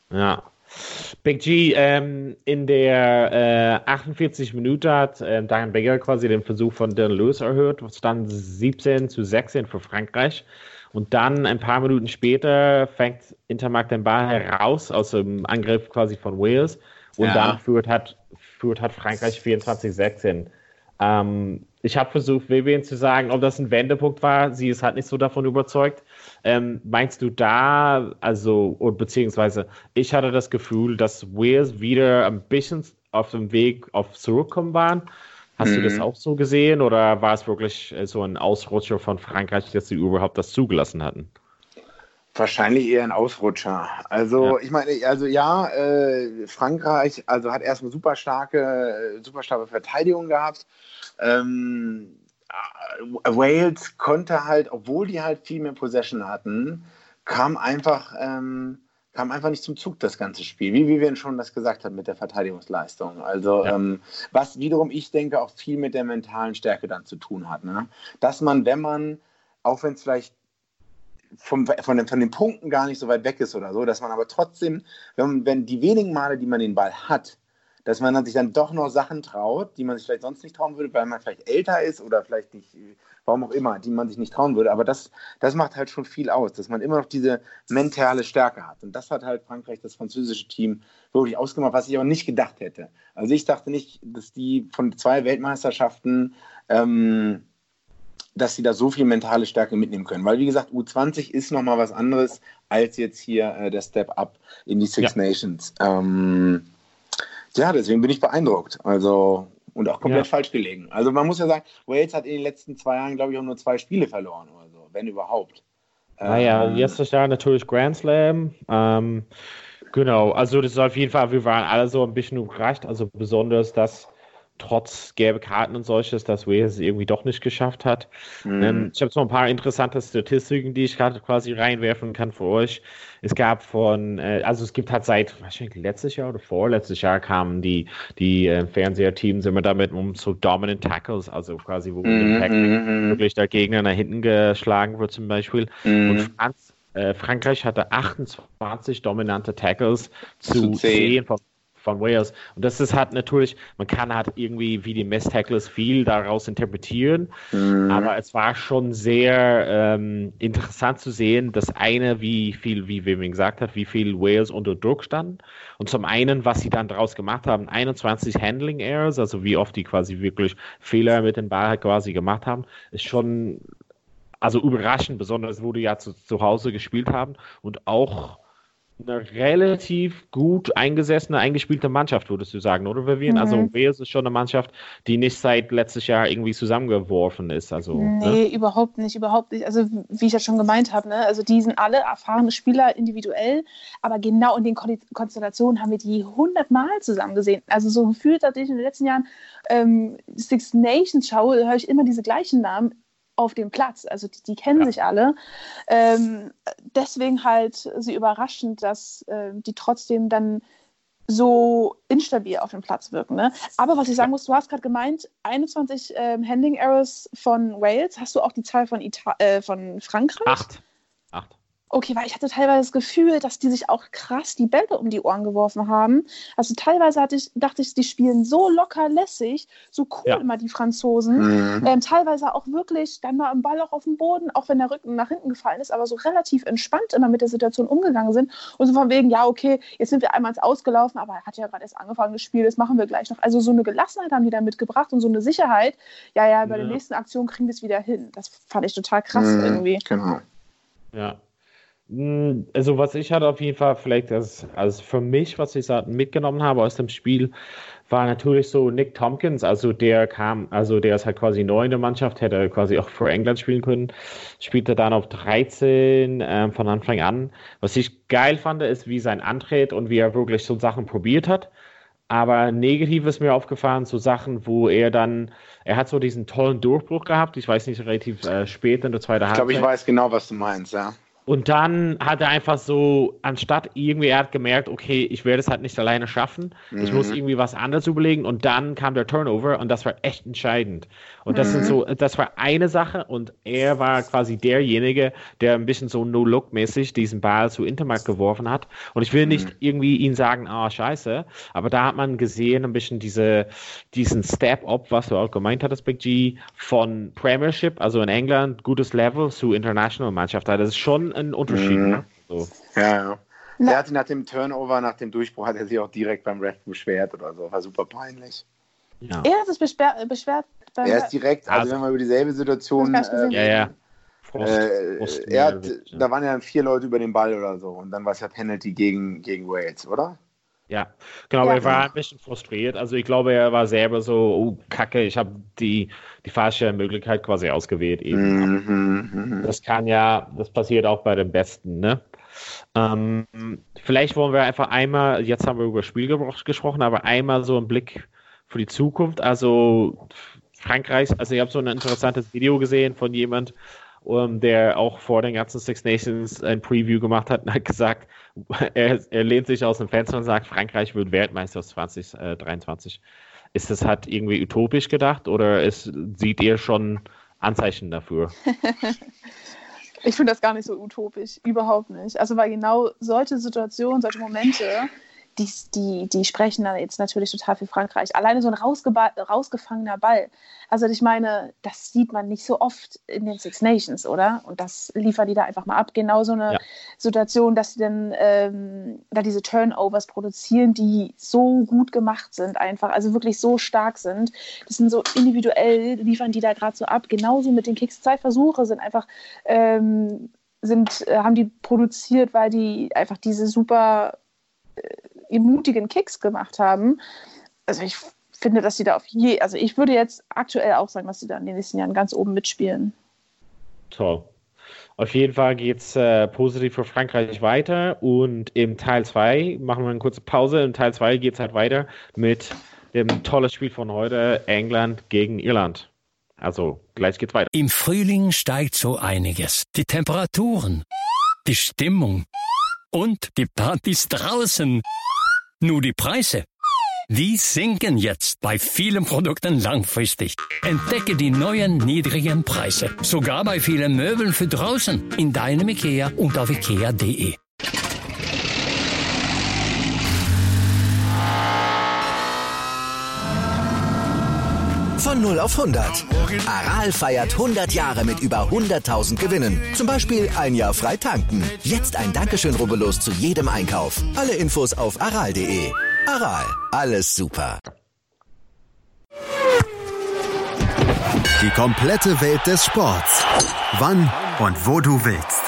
Ja. Big G, ähm, in der äh, achtundvierzig Minute hat äh, Daniel Becker quasi den Versuch von Dylan Lewis erhöht, was dann siebzehn zu sechzehn für Frankreich. Und dann ein paar Minuten später fängt Intermark den Ball heraus aus dem Angriff quasi von Wales und ja. dann führt hat, führt hat Frankreich vierundzwanzig sechzehn. Ähm, ich habe versucht, Vivian zu sagen, ob das ein Wendepunkt war. Sie ist halt nicht so davon überzeugt. Ähm, meinst du da, also, oder beziehungsweise ich hatte das Gefühl, dass Wales wieder ein bisschen auf dem Weg auf Zurückkommen waren. Hast mhm. du das auch so gesehen oder war es wirklich so ein Ausrutscher von Frankreich, dass sie überhaupt das zugelassen hatten? Wahrscheinlich eher ein Ausrutscher. Also ja. ich meine, also ja, äh, Frankreich also hat erstmal super starke, super starke Verteidigung gehabt. Ähm, Wales konnte halt, obwohl die halt viel mehr Possession hatten, kam einfach, ähm, kam einfach nicht zum Zug, das ganze Spiel. Wie, wie wir schon das gesagt haben mit der Verteidigungsleistung. Also ja. ähm, was wiederum, ich denke, auch viel mit der mentalen Stärke dann zu tun hat. Ne? Dass man, wenn man, auch wenn es vielleicht Vom, von, den, von den Punkten gar nicht so weit weg ist oder so, dass man aber trotzdem, wenn, wenn die wenigen Male, die man den Ball hat, dass man dann sich dann doch noch Sachen traut, die man sich vielleicht sonst nicht trauen würde, weil man vielleicht älter ist oder vielleicht nicht, warum auch immer, die man sich nicht trauen würde. Aber das, das macht halt schon viel aus, dass man immer noch diese mentale Stärke hat. Und das hat halt Frankreich, das französische Team, wirklich ausgemacht, was ich auch nicht gedacht hätte. Also ich dachte nicht, dass die von zwei Weltmeisterschaften ähm, dass sie da so viel mentale Stärke mitnehmen können. Weil, wie gesagt, U zwanzig ist nochmal was anderes als jetzt hier äh, der Step-Up in die Six ja. Nations. Ähm, ja, deswegen bin ich beeindruckt. Also, und auch komplett ja. falsch gelegen. Also man muss ja sagen, Wales hat in den letzten zwei Jahren, glaube ich, auch nur zwei Spiele verloren oder so, wenn überhaupt. Naja, ähm, letztes Jahr natürlich Grand Slam. Ähm, genau, also das ist auf jeden Fall, wir waren alle so ein bisschen überrascht, also besonders, dass trotz gelbe Karten und solches, dass Wales es irgendwie doch nicht geschafft hat. Mhm. Ähm, ich habe so ein paar interessante Statistiken, die ich gerade quasi reinwerfen kann für euch. Es gab von, äh, also es gibt halt seit, wahrscheinlich letztes Jahr oder vorletztes Jahr kamen die, die äh, Fernseherteams immer damit um so Dominant Tackles, also quasi, wo mhm. mit Tackling wirklich der Gegner nach hinten geschlagen wird zum Beispiel. Mhm. Und Franz, äh, Frankreich hatte achtundzwanzig dominante Tackles zu zehn von von Wales. Und das ist halt natürlich, man kann halt irgendwie wie die Miss-Tackles viel daraus interpretieren, mhm. aber es war schon sehr ähm, interessant zu sehen, dass eine, wie viel, wie Vivian gesagt hat, wie viel Wales unter Druck standen und zum einen, was sie dann daraus gemacht haben, einundzwanzig Handling Errors, also wie oft die quasi wirklich Fehler mit dem Ball quasi gemacht haben, ist schon also überraschend, besonders wo die ja zu, zu Hause gespielt haben und auch eine relativ gut eingesessene, eingespielte Mannschaft, würdest du sagen, oder Vivian? Mhm. Also Wales ist schon eine Mannschaft, die nicht seit letztes Jahr irgendwie zusammengeworfen ist. Also, nee, ne? überhaupt nicht, überhaupt nicht. Also wie ich ja schon gemeint habe, ne? Also die sind alle erfahrene Spieler individuell, aber genau in den Kon- Konstellationen haben wir die hundertmal zusammen gesehen. Also so gefühlt, dass ich in den letzten Jahren ähm, Six Nations schaue, höre ich immer diese gleichen Namen auf dem Platz, also die, die kennen ja. sich alle. Ähm, deswegen halt sie überraschend, dass äh, die trotzdem dann so instabil auf dem Platz wirken. Ne? Aber was ich sagen muss, du hast gerade gemeint, einundzwanzig ähm, Handling Errors von Wales. Hast du auch die Zahl von, Ita- äh, von Frankreich? Acht. Acht. Okay, weil ich hatte teilweise das Gefühl, dass die sich auch krass die Bälle um die Ohren geworfen haben. Also teilweise hatte ich, dachte ich, die spielen so locker lässig, so cool ja. immer die Franzosen. Mhm. Ähm, teilweise auch wirklich dann mal im Ball auch auf dem Boden, auch wenn der Rücken nach hinten gefallen ist, aber so relativ entspannt immer mit der Situation umgegangen sind. Und so von wegen, ja okay, jetzt sind wir einmal ins Ausgelaufen, aber er hat ja gerade erst angefangen das Spiel, das machen wir gleich noch. Also so eine Gelassenheit haben die da mitgebracht und so eine Sicherheit. Ja, ja, bei ja. der nächsten Aktion kriegen wir es wieder hin. Das fand ich total krass mhm, irgendwie. Genau. Ja. Also was ich hatte auf jeden Fall vielleicht, als, also für mich, was ich mitgenommen habe aus dem Spiel, war natürlich so Nick Tompkins, also der kam, also der ist halt quasi neu in der Mannschaft, hätte quasi auch für England spielen können, spielte dann auf dreizehn ähm, von Anfang an. Was ich geil fand, ist wie sein Antritt und wie er wirklich so Sachen probiert hat. Aber negativ ist mir aufgefallen, so Sachen, wo er dann, er hat so diesen tollen Durchbruch gehabt, ich weiß nicht, relativ äh, spät in der zweiten Halbzeit. Ich glaube, ich weiß genau, was du meinst, ja. Und dann hat er einfach so, anstatt irgendwie, er hat gemerkt, okay, ich werde es halt nicht alleine schaffen, mhm. ich muss irgendwie was anderes überlegen und dann kam der Turnover und das war echt entscheidend. Und das mhm. sind so, das war eine Sache und er war quasi derjenige, der ein bisschen so No-Look-mäßig diesen Ball zu Intermarkt geworfen hat. Und ich will nicht mhm. irgendwie ihn sagen, ah, oh, scheiße, aber da hat man gesehen, ein bisschen diese, diesen Step-Up, was du auch gemeint hattest, Big G, von Premiership, also in England, gutes Level, zu International-Mannschaft. Das ist schon ein Unterschied. Mhm. Ne? So. Ja, ja. Der hatte nach dem Turnover, nach dem Durchbruch, hat er sich auch direkt beim Ref beschwert oder so. War super peinlich. Ja. Er hat sich beschwer, beschwert. Beim er ist direkt, also, also wenn wir über dieselbe Situation. Äh, ja, ja. Frost, äh, Frost er hat, ja. Da waren ja vier Leute über den Ball oder so und dann war es ja Penalty gegen, gegen Wales, oder? Ja, genau, ja. Er war ein bisschen frustriert. Also ich glaube, er war selber so, oh Kacke, ich habe die, die falsche Möglichkeit quasi ausgewählt. Eben. Mhm, das kann ja, das passiert auch bei den Besten, ne? Ähm, vielleicht wollen wir einfach einmal, jetzt haben wir über Spiel gesprochen, aber einmal so einen Blick für die Zukunft. Also Frankreich, also ich habe so ein interessantes Video gesehen von jemand, um, der auch vor den ganzen Six Nations ein Preview gemacht hat und hat gesagt, er, er lehnt sich aus dem Fenster und sagt, Frankreich wird Weltmeister zwanzig dreiundzwanzig. Ist das halt irgendwie utopisch gedacht oder ist, seht ihr schon Anzeichen dafür? Ich finde das gar nicht so utopisch, überhaupt nicht. Also weil genau solche Situationen, solche Momente, die, die, die sprechen dann jetzt natürlich total für Frankreich. Alleine so ein rausgeba- rausgefangener Ball. Also ich meine, das sieht man nicht so oft in den Six Nations, oder? Und das liefern die da einfach mal ab. Genau so eine ja. Situation, dass sie dann ähm, da diese Turnovers produzieren, die so gut gemacht sind einfach, also wirklich so stark sind. Das sind so individuell, liefern die da gerade so ab. Genauso mit den Kicks. Zwei Versuche sind einfach, ähm, sind, äh, haben die produziert, weil die einfach diese super äh, mutigen Kicks gemacht haben. Also ich finde, dass sie da auf je, also ich würde jetzt aktuell auch sagen, dass sie da in den nächsten Jahren ganz oben mitspielen. Toll. Auf jeden Fall geht es äh, positiv für Frankreich weiter und im Teil zwei machen wir eine kurze Pause. Im Teil zwei geht es halt weiter mit dem tollen Spiel von heute, England gegen Irland. Also gleich geht's weiter. Im Frühling steigt so einiges. Die Temperaturen, die Stimmung und die Partys draußen. Nur die Preise, die sinken jetzt bei vielen Produkten langfristig. Entdecke die neuen niedrigen Preise. Sogar bei vielen Möbeln für draußen. In deinem IKEA und auf ikea punkt de. Von null auf hundert. Aral feiert hundert Jahre mit über hunderttausend Gewinnen. Zum Beispiel ein Jahr frei tanken. Jetzt ein Dankeschön, rubbellos zu jedem Einkauf. Alle Infos auf aral punkt de. Aral, alles super. Die komplette Welt des Sports. Wann und wo du willst.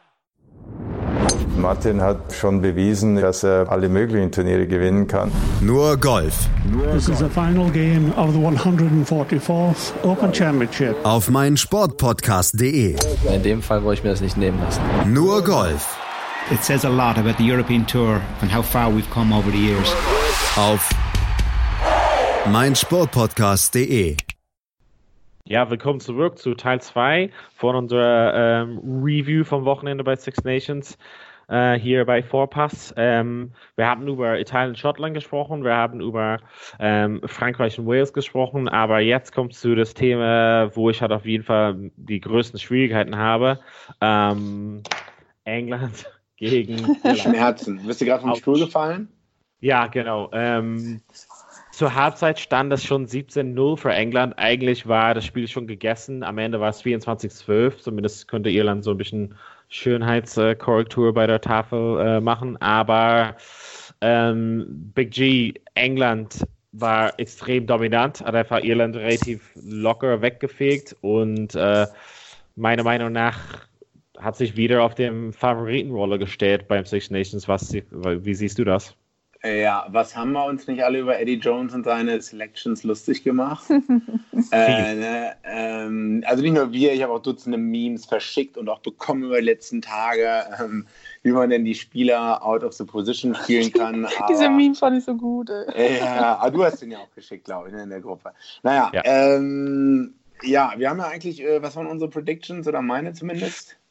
Martin hat schon bewiesen, dass er alle möglichen Turniere gewinnen kann. Nur Golf. This is the final game of the one hundred forty-fourth Open Championship. Auf meinsportpodcast punkt de. In dem Fall wollte ich mir das nicht nehmen lassen. Nur Golf. It says a lot about the European Tour and how far we've come over the years. Auf meinsportpodcast punkt de. Ja, willkommen zurück zu Teil zwei von unserer ähm, Review vom Wochenende bei Six Nations. Uh, hier bei Vorpass. Ähm, wir haben über Italien und Schottland gesprochen, wir haben über ähm, Frankreich und Wales gesprochen, aber jetzt kommt zu das Thema, wo ich halt auf jeden Fall die größten Schwierigkeiten habe. Ähm, England gegen Schmerzen. Bist du gerade vom Stuhl gefallen? Ja, genau. Ähm, zur Halbzeit stand es schon siebzehn null für England. Eigentlich war das Spiel schon gegessen. Am Ende war es vierundzwanzig zwölf. Zumindest könnte Irland so ein bisschen Schönheitskorrektur bei der Tafel äh, machen, aber ähm, Big G, England war extrem dominant, hat einfach Irland relativ locker weggefegt und äh, meiner Meinung nach hat sich wieder auf dem Favoritenrolle gestellt beim Six Nations. Was, wie siehst du das? Ja, was haben wir uns nicht alle über Eddie Jones und seine Selections lustig gemacht? äh, ne, ähm, also nicht nur wir, ich habe auch Dutzende Memes verschickt und auch bekommen über die letzten Tage, ähm, wie man denn die Spieler out of the position spielen kann. Aber, diese Meme fand ich so gut. Ey. Ja, aber du hast den ja auch geschickt, glaube ich, in der Gruppe. Naja, ja, ähm, ja wir haben ja eigentlich, äh, was waren unsere Predictions oder meine zumindest?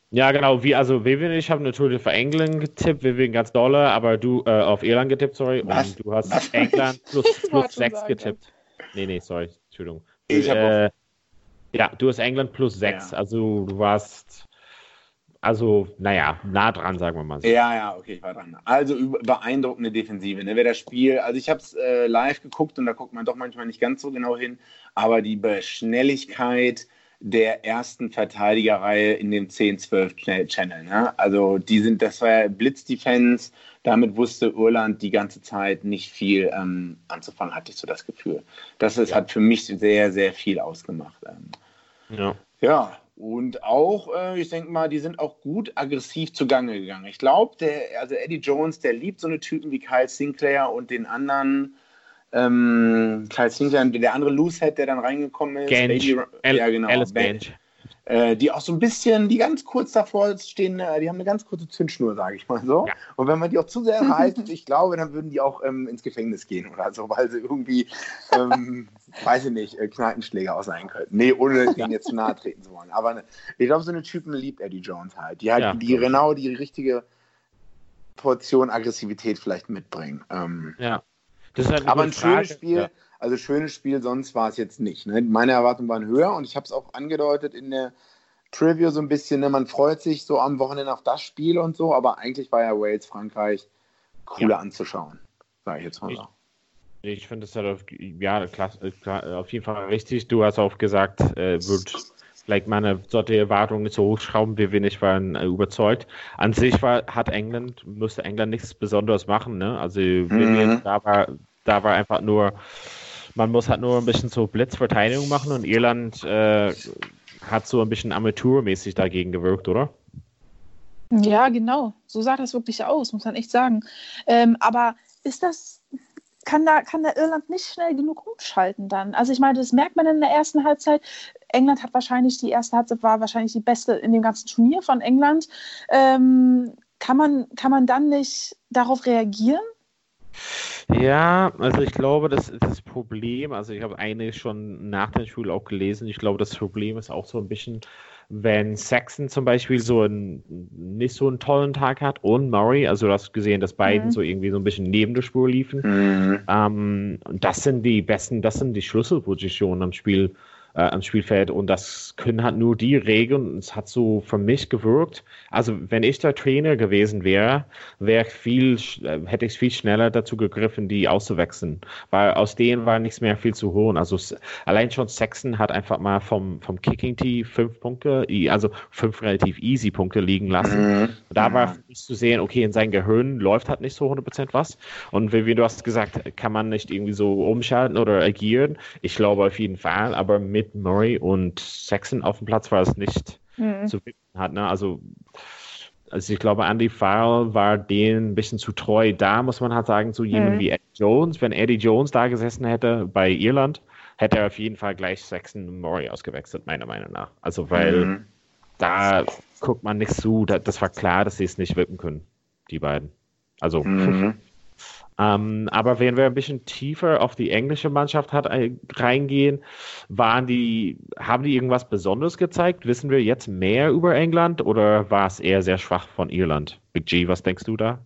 Ja, genau, wie, also Vivian, ich habe natürlich für England getippt, Vivian ganz dolle, aber du, äh, auf Irland getippt, sorry, Was? und du hast Was? England plus, Ich plus wollte schon sechs sagen, getippt. Nee, nee, sorry, Entschuldigung. Ich habe äh, Ja, du hast England plus sechs, Ja. also du warst, also, naja, nah dran, sagen wir mal so. Ja, ja, okay, ich war dran. Also über- beeindruckende Defensive. Ne? Wer das Spiel, also ich habe es äh, live geguckt und da guckt man doch manchmal nicht ganz so genau hin, aber die Be- Schnelligkeit der ersten Verteidigerreihe in dem zehn zwölf Channel. Ne? Also die sind, das war ja Blitzdefense, damit wusste Irland die ganze Zeit nicht viel ähm, anzufangen, hatte ich so das Gefühl. Das ist, Ja. hat für mich sehr, sehr viel ausgemacht. Ähm, Ja. Ja, und auch, äh, ich denke mal, die sind auch gut aggressiv zugange gegangen. Ich glaube, der, also Eddie Jones, der liebt so eine Typen wie Kyle Sinclair und den anderen, ähm, Kyle Sinclair, der andere Loosehead, der dann reingekommen ist. Gench, Baby, Al- ja, genau. Alice Ben- Gench. äh, die auch so ein bisschen, die ganz kurz davor stehen, äh, die haben eine ganz kurze Zündschnur, sage ich mal so. Ja. Und wenn man die auch zu sehr reißt, ich glaube, dann würden die auch ähm, ins Gefängnis gehen oder so, weil sie irgendwie, ähm, weiß ich nicht, äh, Kneipenschläger auch sein könnten. Nee, ohne denen jetzt zu nahe treten zu wollen. Aber ne, ich glaube, so eine Typen liebt Eddie Jones halt. Die halt Ja, die glaub ich. genau die richtige Portion Aggressivität vielleicht mitbringen. Ähm, Ja. Das ist halt eine aber ein gute Frage. schönes Spiel, Ja. also schönes Spiel, sonst war es jetzt nicht. Ne? Meine Erwartungen waren höher und ich habe es auch angedeutet in der Trivia so ein bisschen. Ne? Man freut sich so am Wochenende auf das Spiel und so, aber eigentlich war ja Wales, Frankreich cooler Ja. anzuschauen, sage ich jetzt mal Ich- so. Ich finde es halt auf, ja, klasse, klar, auf jeden Fall richtig. Du hast auch gesagt, äh, wird vielleicht meine sollte die Erwartungen nicht so hochschrauben, wie wenig waren äh, überzeugt. An sich war, hat England, müsste England nichts Besonderes machen, ne? Also Mhm. da war, da war einfach nur, man muss halt nur ein bisschen so Blitzverteidigung machen und Irland äh, hat so ein bisschen amateurmäßig dagegen gewirkt, oder? Ja, genau. So sah das wirklich aus, muss man echt sagen. Ähm, aber ist das, kann da, kann da Irland nicht schnell genug umschalten dann? Also ich meine, das merkt man in der ersten Halbzeit. England hat wahrscheinlich, die erste Halbzeit war wahrscheinlich die beste in dem ganzen Turnier von England. Ähm, kann man, kann man dann nicht darauf reagieren? Ja, also ich glaube, das ist das Problem, also ich habe eine schon nach dem Spiel auch gelesen, ich glaube, das Problem ist auch so ein bisschen, wenn Sexton zum Beispiel so einen, nicht so einen tollen Tag hat und Murray, also du hast gesehen, dass beiden Mhm. so irgendwie so ein bisschen neben der Spur liefen. Mhm. Ähm, und das sind die besten, das sind die Schlüsselpositionen am Spiel, äh, am Spielfeld und das können halt nur die regeln und es hat so für mich gewirkt. Also wenn ich der Trainer gewesen wäre, wäre viel, sch- äh, hätte ich viel schneller dazu gegriffen, die auszuwechseln, weil aus denen war nichts mehr viel zu holen. Also s- allein schon Sexton hat einfach mal vom, vom Kicking-Tee fünf Punkte, i- also fünf relativ easy Punkte liegen lassen. Mhm. Da war für mich zu sehen, okay, in seinem Gehirn läuft halt nicht so hundert Prozent was. Und wie, wie du hast gesagt, kann man nicht irgendwie so umschalten oder agieren. Ich glaube auf jeden Fall, aber mit Murray und Sexton auf dem Platz war es nicht Mhm. zu finden hat. Ne? Also, also ich glaube, Andy Farrell war denen ein bisschen zu treu. Da muss man halt sagen, so jemand Mhm. wie Eddie Jones, wenn Eddie Jones da gesessen hätte bei Irland, hätte er auf jeden Fall gleich Sexton und Murray ausgewechselt, meiner Meinung nach. Also, weil Mhm. da guckt man nicht zu, da, das war klar, dass sie es nicht wippen können, die beiden. Also, Mhm. ähm, aber wenn wir ein bisschen tiefer auf die englische Mannschaft hat, äh, reingehen, waren die, haben die irgendwas Besonderes gezeigt? Wissen wir jetzt mehr über England oder war es eher sehr schwach von Irland? Big G, was denkst du da?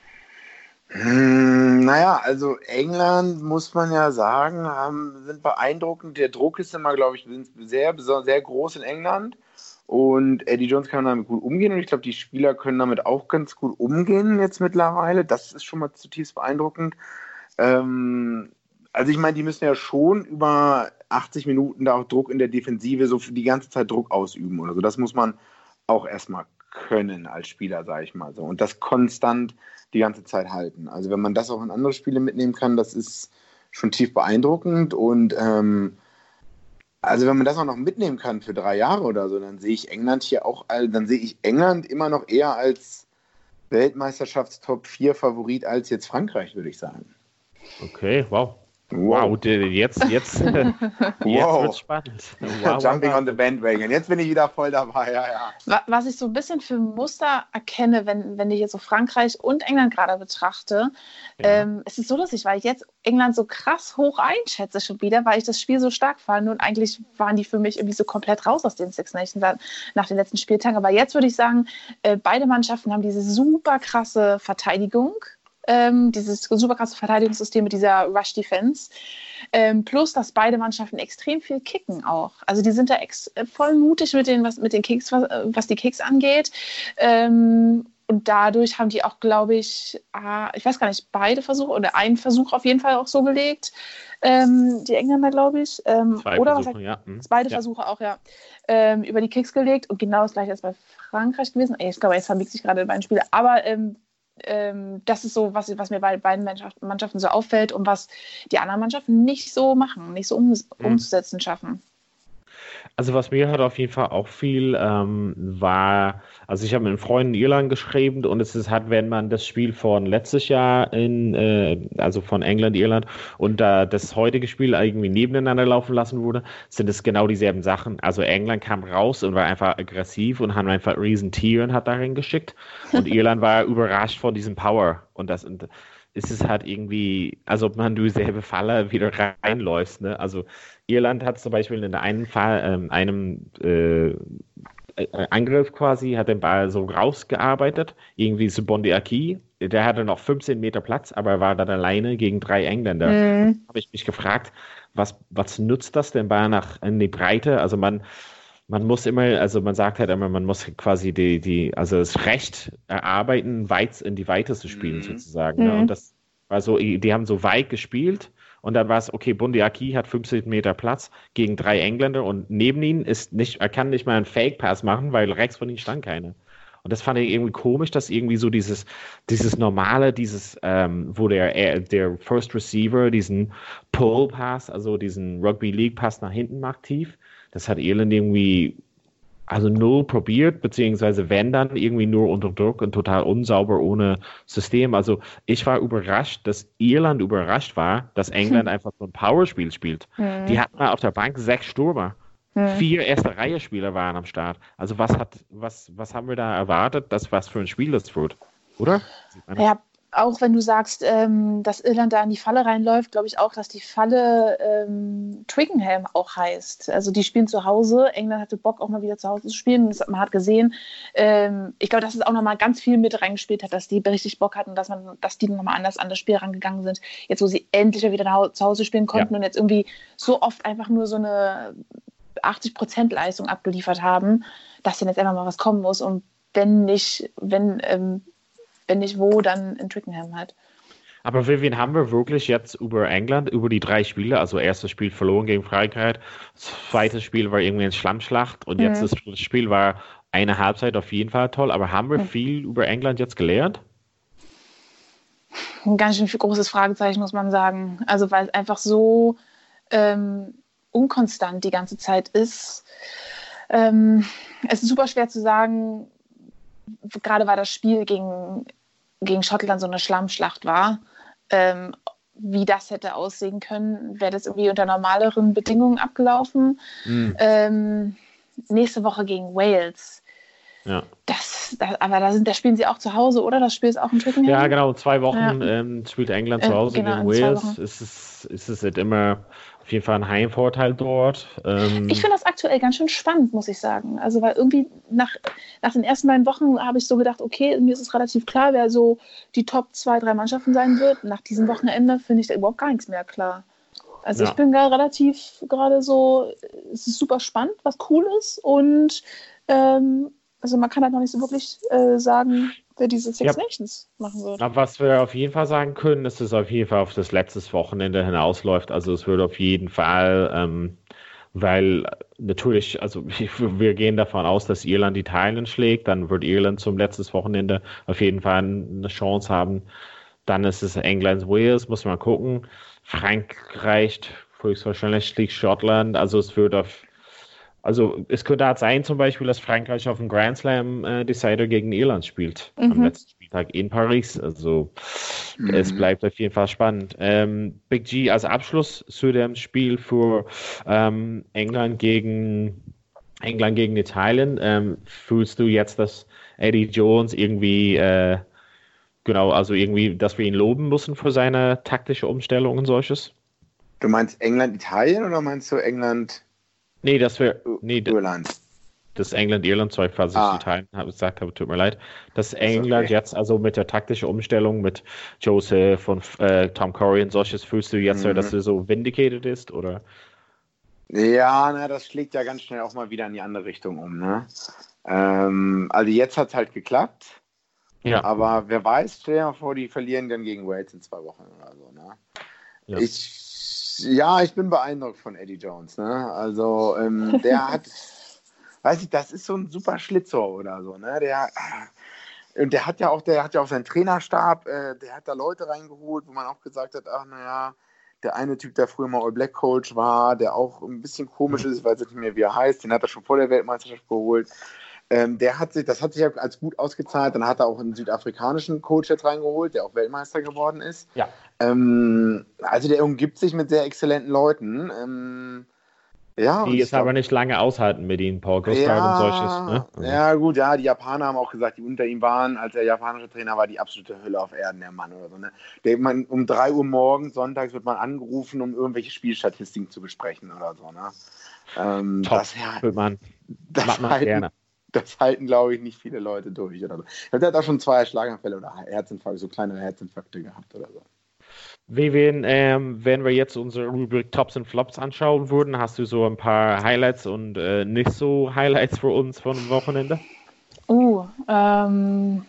Hm, Naja, also England, muss man ja sagen, haben, sind beeindruckend. Der Druck ist immer, glaube ich, sind sehr, beso- sehr groß in England. Und Eddie Jones kann damit gut umgehen. Und ich glaube, die Spieler können damit auch ganz gut umgehen jetzt mittlerweile. Das ist schon mal zutiefst beeindruckend. Ähm, also ich meine, die müssen ja schon über achtzig Minuten da auch Druck in der Defensive, so für die ganze Zeit Druck ausüben oder so. Das muss man auch erstmal können als Spieler, sage ich mal so. Und das konstant die ganze Zeit halten. Also wenn man das auch in andere Spiele mitnehmen kann, das ist schon tief beeindruckend. Und ähm, also wenn man das auch noch mitnehmen kann für drei Jahre oder so, dann sehe ich England hier auch, all- dann sehe ich England immer noch eher als Weltmeisterschafts-Top vier Favorit als jetzt Frankreich, würde ich sagen. Okay, wow. Wow, jetzt, jetzt, jetzt wow. wird's spannend. Wow, Jumping wow. on the bandwagon. Jetzt bin ich wieder voll dabei, ja, ja. Was ich so ein bisschen für Muster erkenne, wenn, wenn ich jetzt so Frankreich und England gerade betrachte, ja. ähm, es ist so lustig, weil ich jetzt England so krass hoch einschätze schon wieder, weil ich das Spiel so stark fand und eigentlich waren die für mich irgendwie so komplett raus aus den Six Nations nach den letzten Spieltagen. Aber jetzt würde ich sagen, äh, beide Mannschaften haben diese super krasse Verteidigung. Ähm, dieses super krasse Verteidigungssystem mit dieser Rush-Defense. Ähm, plus, dass beide Mannschaften extrem viel kicken auch. Also die sind da ex- voll mutig mit den, was, mit den Kicks, was, was die Kicks angeht. Ähm, und dadurch haben die auch, glaube ich, ah, ich weiß gar nicht, beide Versuche oder einen Versuch auf jeden Fall auch so gelegt. Ähm, die Engländer, glaube ich. Ähm, Zwei oder Versuche, was, ja. Hm. Beide ja. Versuche auch, ja. Ähm, über die Kicks gelegt. Und genau das gleiche ist bei Frankreich gewesen. Ich glaube, jetzt vermixt sich gerade beiden Spiele. Aber ähm, Ähm, das ist so, was, was mir bei beiden Mannschaften so auffällt und was die anderen Mannschaften nicht so machen, nicht so um, umzusetzen schaffen. Also was mir halt auf jeden Fall auch viel ähm, war, also ich habe mit einem Freund in Irland geschrieben und es ist halt, wenn man das Spiel von letztes Jahr in, äh, also von England, Irland und da äh, das heutige Spiel irgendwie nebeneinander laufen lassen wurde, sind es genau dieselben Sachen. Also England kam raus und war einfach aggressiv und haben einfach riesen Tieren hat darin geschickt und Irland war überrascht von diesem Power und das und ist es halt irgendwie, als ob man durch dieselbe Falle wieder reinläuft. Ne? Also Irland hat zum Beispiel in einem Fall, ähm, einem äh, Angriff quasi, hat den Ball so rausgearbeitet, irgendwie zu Bondi Aki. Der hatte noch fünfzehn Meter Platz, aber war dann alleine gegen drei Engländer. Mhm. Habe ich mich gefragt, was, was nutzt das den Ball nach in die Breite? Also man Man muss immer, also man sagt halt immer, man muss quasi die, die, also das Recht erarbeiten, weit in die Weite zu spielen, mhm. sozusagen. Mhm. Ne? Und das war so, die haben so weit gespielt und dann war es, okay, Bondi Aki hat fünfzehn Meter Platz gegen drei Engländer und neben ihnen ist nicht, er kann nicht mal einen Fake-Pass machen, weil rechts von ihnen stand keiner. Und das fand ich irgendwie komisch, dass irgendwie so dieses, dieses normale, dieses, ähm, wo der, der First Receiver diesen Pull-Pass, also diesen Rugby-League-Pass nach hinten macht, tief. Das hat Irland irgendwie also null probiert, beziehungsweise wenn dann irgendwie nur unter Druck und total unsauber ohne System. Also ich war überrascht, dass Irland überrascht war, dass England hm. einfach so ein Powerspiel spielt. Hm. Die hatten mal auf der Bank sechs Stürmer. Hm. Vier erste Reihe Spieler waren am Start. Also was hat, was, was haben wir da erwartet, dass was für ein Spiel das wird? Oder? Ja. Auch wenn du sagst, ähm, dass Irland da in die Falle reinläuft, glaube ich auch, dass die Falle ähm, Twickenham auch heißt. Also die spielen zu Hause. England hatte Bock, auch mal wieder zu Hause zu spielen. Das, man hat gesehen. Ähm, ich glaube, dass es auch nochmal ganz viel mit reingespielt hat, dass die richtig Bock hatten, dass, man, dass die nochmal anders an das Spiel rangegangen sind. Jetzt, wo sie endlich wieder nach, zu Hause spielen konnten ja. und jetzt irgendwie so oft einfach nur so eine achtzig Prozent Leistung abgeliefert haben, dass dann jetzt einfach mal was kommen muss. Und wenn nicht, wenn... Ähm, wenn nicht wo, dann in Twickenham halt. Aber Vivian, haben wir wirklich jetzt über England, über die drei Spiele, also erstes Spiel verloren gegen Frankreich, zweites Spiel war irgendwie eine Schlammschlacht und mhm. jetzt das Spiel war eine Halbzeit auf jeden Fall toll, aber haben wir mhm. viel über England jetzt gelernt? Ein ganz schön großes Fragezeichen, muss man sagen. Also weil es einfach so ähm, unkonstant die ganze Zeit ist. Ähm, es ist super schwer zu sagen, gerade weil das Spiel gegen, gegen Schottland so eine Schlammschlacht war, ähm, wie das hätte aussehen können, wäre das irgendwie unter normaleren Bedingungen abgelaufen. Mhm. Ähm, nächste Woche gegen Wales. Ja. Das, das, aber da, sind, da spielen sie auch zu Hause, oder? Das Spiel ist auch in Twickenham? Ja, genau. Zwei Wochen ja. ähm, spielt England zu Hause äh, genau, gegen Wales. Ist es, ist es halt immer auf jeden Fall ein Heimvorteil dort. Ähm, ich finde das aktuell ganz schön spannend, muss ich sagen. Also, weil irgendwie nach, nach den ersten beiden Wochen habe ich so gedacht, okay, mir ist es relativ klar, wer so die Top zwei, drei Mannschaften sein wird. Nach diesem Wochenende finde ich da überhaupt gar nichts mehr klar. Also, ja. ich bin gerade relativ gerade so, es ist super spannend, was cool ist und ähm, also man kann halt noch nicht so wirklich äh, sagen, wer diese Six ja. Nations machen wird. Aber was wir auf jeden Fall sagen können, ist, dass es auf jeden Fall auf das letzte Wochenende hinausläuft. Also es wird auf jeden Fall, ähm, weil natürlich, also wir gehen davon aus, dass Irland Italien schlägt, dann wird Irland zum letzten Wochenende auf jeden Fall eine Chance haben. Dann ist es England, Wales, muss man gucken. Frankreich, höchstwahrscheinlich schlägt Schottland. Also es wird auf Also es könnte halt sein zum Beispiel, dass Frankreich auf dem Grand Slam äh, Decider gegen Irland spielt. Mhm. Am letzten Spieltag in Paris. Also mhm. es bleibt auf jeden Fall spannend. Ähm, Big G als Abschluss zu dem Spiel für ähm, England gegen England gegen Italien. Ähm, fühlst du jetzt, dass Eddie Jones irgendwie äh, genau, also irgendwie, dass wir ihn loben müssen für seine taktische Umstellung und solches? Du meinst England-Italien oder meinst du England? Nee, dass wir. Nee, Irland. Das England-Irland, sorry, falls ich ah. Italien habe, gesagt habe, tut mir leid. Dass England okay. jetzt, also mit der taktischen Umstellung mit Joseph und äh, Tom Curry und solches, fühlst du jetzt, mhm. dass du so vindicated ist, oder? Ja, na, das schlägt ja ganz schnell auch mal wieder in die andere Richtung um, ne? Ähm, also jetzt hat es halt geklappt. Ja. Aber wer weiß, stell dir mal vor, die verlieren dann gegen Wales in zwei Wochen oder so, ne? Ja. Ich Ja, ich bin beeindruckt von Eddie Jones. Ne? Also ähm, der hat, weiß ich, das ist so ein super Schlitzohr oder so. Ne? Der, und der hat ja auch, der hat ja auch seinen Trainerstab, äh, der hat da Leute reingeholt, wo man auch gesagt hat, ach naja, der eine Typ, der früher mal All Black Coach war, der auch ein bisschen komisch ist, ich weiß nicht mehr, wie er heißt, den hat er schon vor der Weltmeisterschaft geholt. Ähm, der hat sich, das hat sich als gut ausgezahlt. Dann hat er auch einen südafrikanischen Coach jetzt reingeholt, der auch Weltmeister geworden ist. Ja. Ähm, also der umgibt sich mit sehr exzellenten Leuten. Ähm, ja, die es aber nicht lange aushalten mit ihnen, Paul Gustav ja, und solches. Ne? Ja gut, ja, die Japaner haben auch gesagt, die unter ihm waren, als er japanische Trainer war, die absolute Hölle auf Erden, der Mann oder so. Ne? Der, man, um drei Uhr morgens, sonntags wird man angerufen, um irgendwelche Spielstatistiken zu besprechen oder so. Ne? Ähm, Top, das, ja, man, das macht man halten, gerne. Das halten, glaube ich, nicht viele Leute durch. Oder so. Der hat auch schon zwei Schlaganfälle oder Herzinfarkte, so kleinere Herzinfarkte gehabt oder so. Wie wenn, ähm, wenn wir jetzt unsere Rubrik Tops und Flops anschauen würden, hast du so ein paar Highlights und äh, nicht so Highlights für uns von dem Wochenende? Oh, ähm,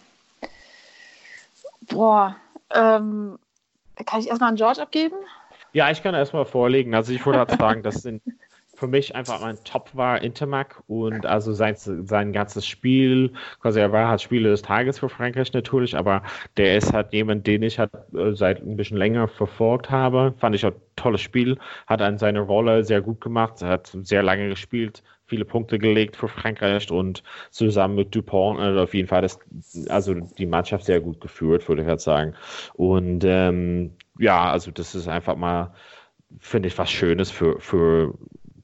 boah, ähm, kann ich erstmal an George abgeben? Ja, ich kann erstmal vorlegen. Also ich würde halt sagen, das sind für mich einfach mein Top war Intermac und also sein, sein ganzes Spiel, quasi er war halt Spieler des Tages für Frankreich natürlich, aber der ist halt jemand, den ich halt seit ein bisschen länger verfolgt habe. Fand ich ein tolles Spiel, hat an seiner Rolle sehr gut gemacht, hat sehr lange gespielt, viele Punkte gelegt für Frankreich und zusammen mit Dupont also auf jeden Fall das, also die Mannschaft sehr gut geführt, würde ich halt sagen. Und ähm, ja, also das ist einfach mal, finde ich, was Schönes für, für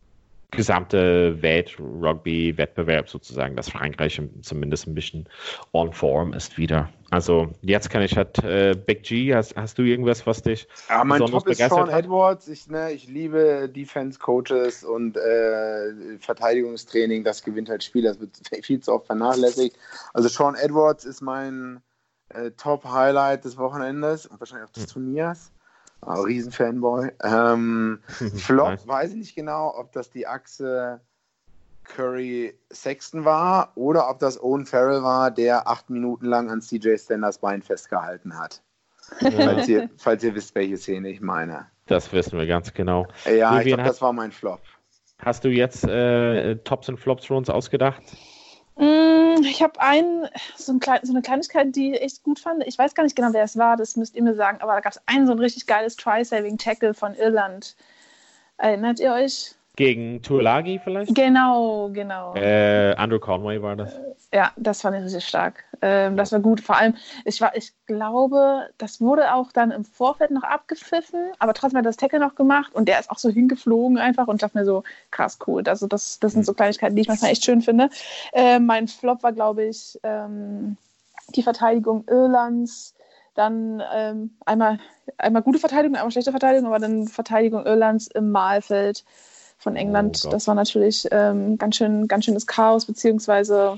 gesamte Welt-Rugby-Wettbewerb sozusagen, dass Frankreich zumindest ein bisschen on form ist wieder. Also jetzt kann ich halt äh, Big G, hast, hast du irgendwas, was dich ja, mein besonders Top ist begeistert Sean hat? Edwards. Ich, ne, ich liebe Defense-Coaches und äh, Verteidigungstraining, das gewinnt halt Spiel, das wird viel zu oft vernachlässigt. Also Sean Edwards ist mein äh, Top-Highlight des Wochenendes und wahrscheinlich auch des hm. Turniers. Oh, Riesen-Fanboy. Ähm, Flop, nice. Weiß ich nicht genau, ob das die Achse Curry-Sexton war oder ob das Owen Farrell war, der acht Minuten lang an C J Stenders Bein festgehalten hat. Ja. Falls, ihr, falls ihr wisst, welche Szene ich meine. Das wissen wir ganz genau. Ja, Vivian, ich glaube, das war mein Flop. Hast du jetzt äh, Tops und Flops für uns ausgedacht? Ich habe einen, so, ein klein, so eine Kleinigkeit, die ich echt gut fand. Ich weiß gar nicht genau, wer es war, das müsst ihr mir sagen, aber da gab es einen so ein richtig geiles Try-Saving-Tackle von Irland. Erinnert ihr euch? Gegen Tuolagi vielleicht? Genau, genau. Äh, Andrew Conway war das. Ja, das fand ich richtig stark. Ähm, das war gut. Vor allem, ich, war, ich glaube, das wurde auch dann im Vorfeld noch abgepfiffen, aber trotzdem hat das Tackle noch gemacht und der ist auch so hingeflogen einfach und dachte mir so, krass, cool. Also das, das sind so Kleinigkeiten, die ich manchmal echt schön finde. Äh, mein Flop war, glaube ich, ähm, die Verteidigung Irlands. Dann ähm, einmal, einmal gute Verteidigung, einmal schlechte Verteidigung, aber dann Verteidigung Irlands im Mahlfeld von England. Oh, das war natürlich ähm, ganz schön, ganz schönes Chaos, beziehungsweise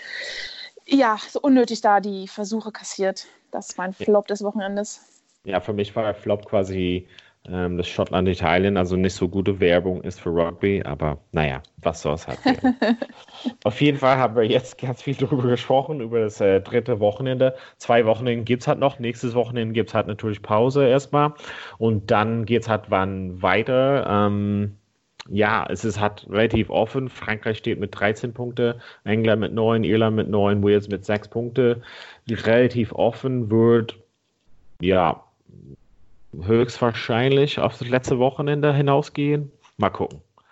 ja, so unnötig da die Versuche kassiert. Das ist mein Flop des Wochenendes. Ja, für mich war der Flop quasi ähm, das Schottland-Italien, also nicht so gute Werbung ist für Rugby, aber naja, was soll es halt werden. Auf jeden Fall haben wir jetzt ganz viel darüber gesprochen, über das äh, dritte Wochenende. Zwei Wochenende gibt es halt noch, nächstes Wochenende gibt es halt natürlich Pause erstmal und dann geht es halt wann weiter. Ähm, Ja, es ist halt relativ offen. Frankreich steht mit dreizehn Punkte, England mit neun, Irland mit neun, Wales mit sechs Punkte. Relativ offen wird, ja, höchstwahrscheinlich auf das letzte Wochenende hinausgehen. Mal gucken.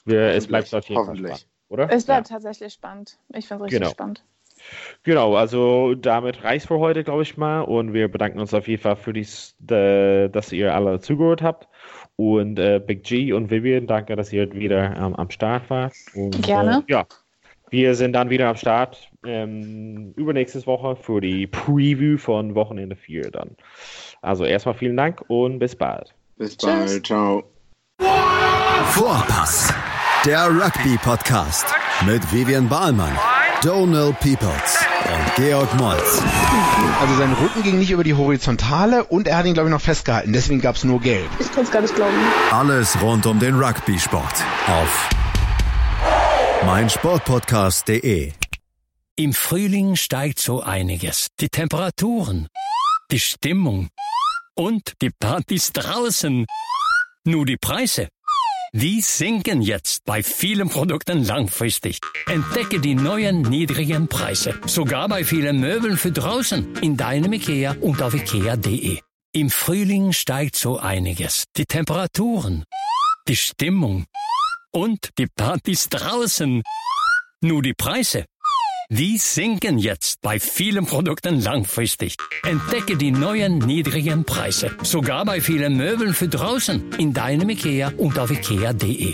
Wir, es bleibt auf jeden Fall spannend, oder? Es bleibt ja. tatsächlich spannend. Ich finde es richtig genau. spannend. Genau, also damit reicht's für heute, glaube ich mal. Und wir bedanken uns auf jeden Fall für dies, äh, dass ihr alle zugehört habt. Und äh, Big G und Vivian, danke, dass ihr wieder ähm, am Start wart. Und, Gerne. Äh, ja, wir sind dann wieder am Start ähm, übernächste Woche für die Preview von Wochenende vier dann. Also erstmal vielen Dank und bis bald. Bis bald, Tschüss. Ciao. Vorpass, der Rugby-Podcast mit Vivian Bahlmann, Donald Peoples und Georg Moltz. Also sein Rücken ging nicht über die Horizontale und er hat ihn, glaube ich, noch festgehalten. Deswegen gab es nur Gelb. Ich kann es gar nicht glauben. Alles rund um den Rugby-Sport auf meinsportpodcast punkt de. Im Frühling steigt so einiges. Die Temperaturen, die Stimmung und die Partys draußen. Nur die Preise, die sinken jetzt bei vielen Produkten langfristig. Entdecke die neuen niedrigen Preise, sogar bei vielen Möbeln für draußen in deinem IKEA und auf ikea punkt de. Im Frühling steigt so einiges. Die Temperaturen, die Stimmung und die Partys draußen. Nur die Preise, die sinken jetzt bei vielen Produkten langfristig. Entdecke die neuen niedrigen Preise, sogar bei vielen Möbeln für draußen in deinem IKEA und auf ikea punkt de.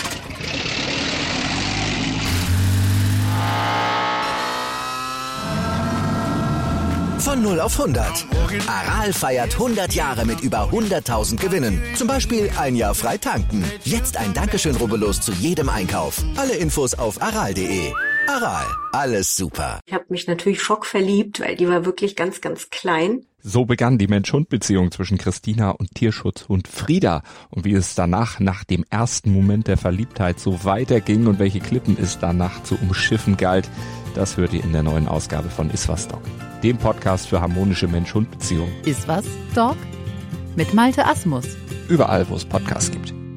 Von null auf hundert. Aral feiert hundert Jahre mit über hunderttausend Gewinnen. Zum Beispiel ein Jahr frei tanken. Jetzt ein Dankeschön, rubbellos zu jedem Einkauf. Alle Infos auf aral punkt de. Aral, alles super. Ich habe mich natürlich schockverliebt, weil die war wirklich ganz, ganz klein. So begann die Mensch-Hund-Beziehung zwischen Christina und Tierschutzhund Frieda. Und wie es danach, nach dem ersten Moment der Verliebtheit, so weiterging und welche Klippen es danach zu umschiffen galt, das hört ihr in der neuen Ausgabe von Iswas Dog, dem Podcast für harmonische Mensch-Hund-Beziehungen. Iswas Dog? Mit Malte Asmus. Überall, wo es Podcasts gibt.